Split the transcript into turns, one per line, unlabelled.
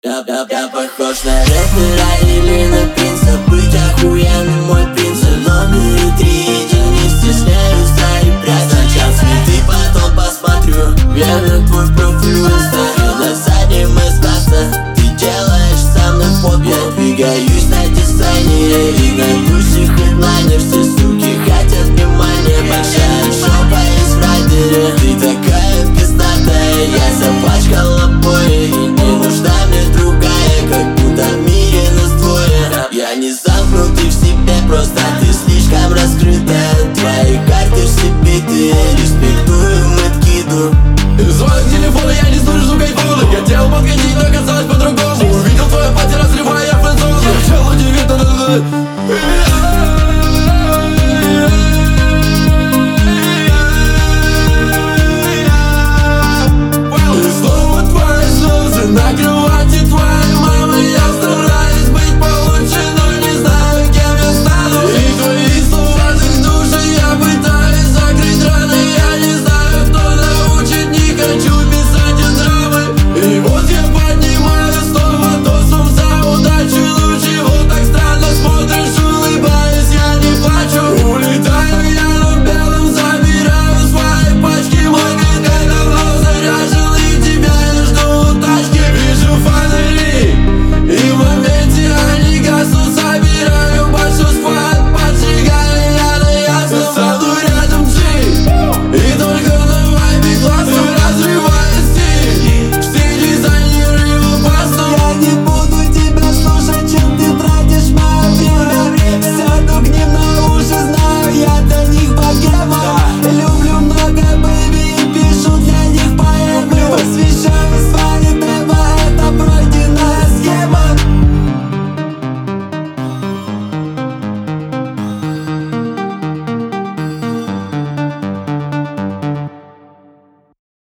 Я похож на рэпера или на принца. Быть охуенным мой принцип. Номер 3, я не стесняюсь, да и прячь. Сначала цветы, потом посмотрю. Верно твой профиль в инстаграме. На заднем эстаса ты делаешь со мной фото. Я двигаюсь на дизайнере и на гуси хедлайнер. Все суки хотят внимания. Большая жопа из райдере.